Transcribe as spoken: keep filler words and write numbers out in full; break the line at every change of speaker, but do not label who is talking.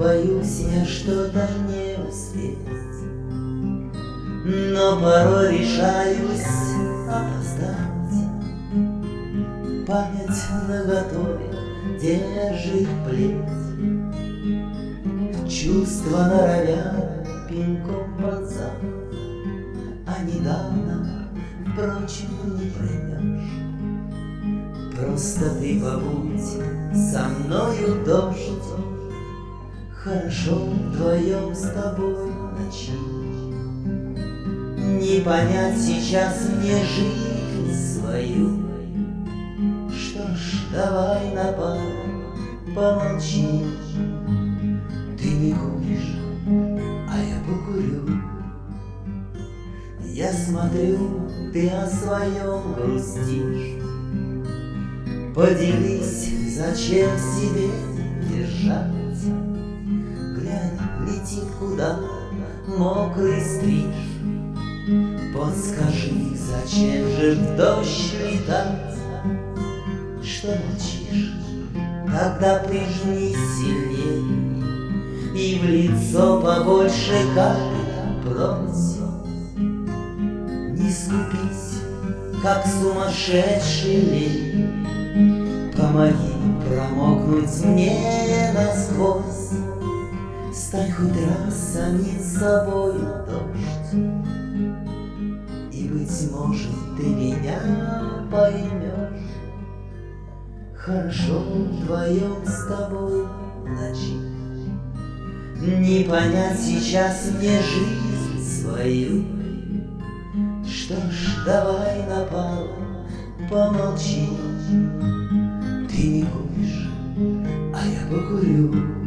боюсь я что-то не успеть, но порой решаюсь опоздать. Память наготове держит плеть, чувства норовят пинком под зад, а недавно, впрочем, не проймешь. Просто ты побудь со мною, дождь, хорошо вдвоем с тобой в ночи. Не понять сейчас мне жизнь свою. Что ж, давай на пару помолчи. Ты не куришь, а я покурю. Я смотрю, ты о своем грустишь. Поделись, зачем себе держаться. Глянь, летит куда мокрый стриж. Подскажи, зачем же в дождь летать? Что молчишь? Тогда прижмись сильней и в лицо побольше капель брось. Не скупись, как сумасшедший лей. Помоги промокнуть мне насквозь. Стань хоть раз самим собой, дождь, и, быть может, ты меня поймешь. Хорошо вдвоем с тобой в ночи. Не понять сейчас мне жизнь свою. Что ж, давай на пару помолчи. Ты не куришь, а я покурю.